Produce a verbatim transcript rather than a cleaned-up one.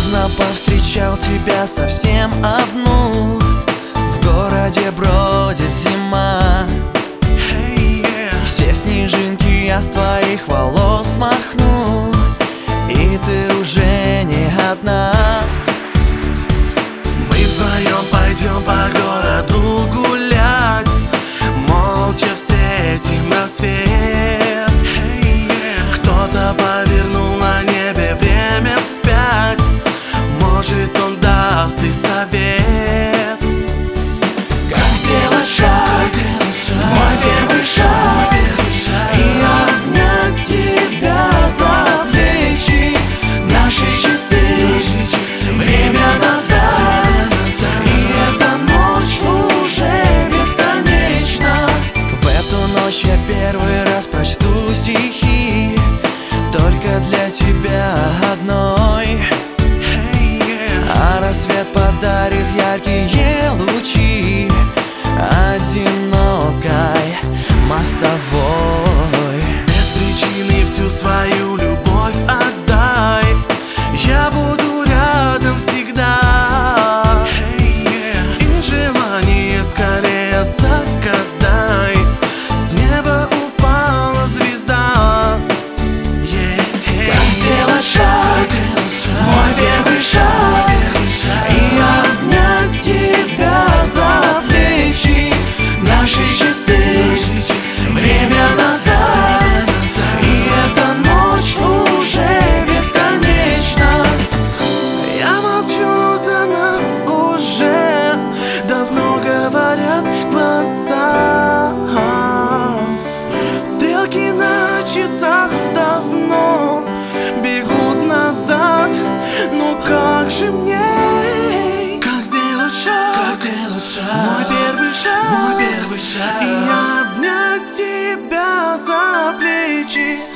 Поздно повстречал тебя совсем одну. В городе бродит зима. Все снежинки я с твоих волос махну, и ты уже не одна. Мы вдвоем пойдем по городу гулять, молча встретим рассвет. Кто-то повернул на небе время вспять, может, он даст и совет. Как сделать шаг, мой первый шаг, и обнять тебя за плечи. Наши часы, время назад, и эта ночь уже бесконечна. В эту ночь я первый раз прочту стихи, только для тебя одной. А рассвет подарит яркие лучи одинокой мостовой. Без причины всю свою любовь отдай, я буду рядом всегда. И желание скорее загадай, с неба упала звезда. Как сделать шаг, мой первый шаг, и обнять тебя за плечи. Наши часы, время назад, и эта ночь уже бесконечна. Я молчу, за нас уже давно говорят глаза. Стрелки на часах давно бегут назад. Но как же мне, как сделать шаг, как сделать шаг, мой первый шаг, мой первый шаг, и обнять тебя за плечи.